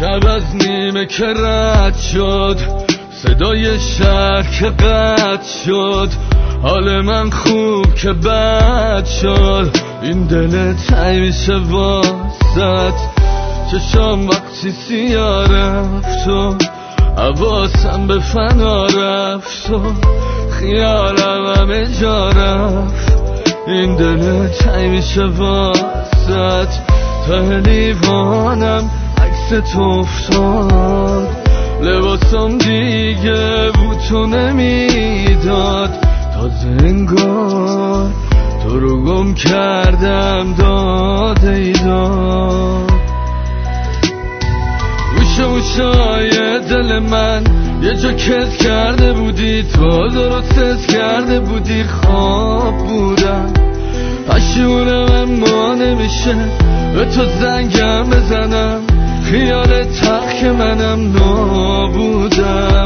شب از نیمه که رد شد، صدای شهر که قطع شد، حال من خوب که بد شد. این دل تنگ میشه واسط، چشام وقتی سیاه رفت و حواسم به فنا رفت و خیالم همه جا رفت. این دل تنگ میشه واسط، تا لیوانم عکس تو افتاد. لباسم دیگه بوتو نمیداد، تازه انگار تو رو گم کردم داده ای داد. گوشای دل من یه جا کس کرده بودی، تو درست حس کرده بودی خواب بودم. پشیمونم اما نمیشه به تو زنگم بزنم، خیال تخت که منم نابودم.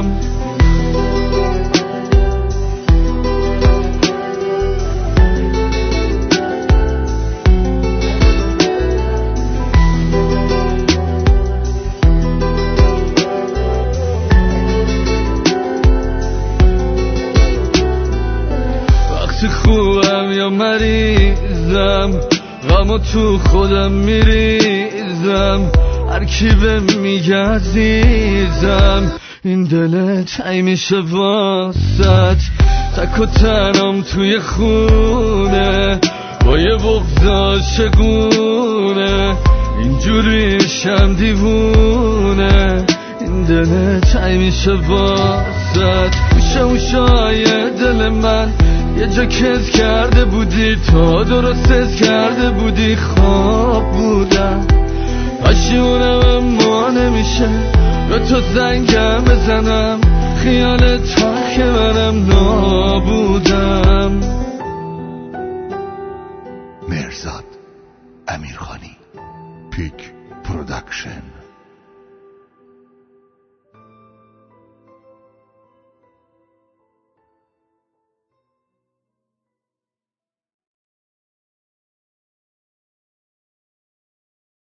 وقتی خوبم یا مریضم، غمو تو خودم میریزم، هر کی به میگه عزیزم. این دل تنگ میشه واسط، تک و تنم توی خونه با یه بغض عاشقونه، اینجوری میشم دیوونه. این دل تنگ میشه واسط، گوشای دل من یه جا کس کرده بودی، تو درست حس کرده بودی خواب بودم. پشیمونم اما نمیشه به تو زنگم بزنم، خیال تخت منم نابودم. مرزاد امیرخانی، پیک پرودکشن.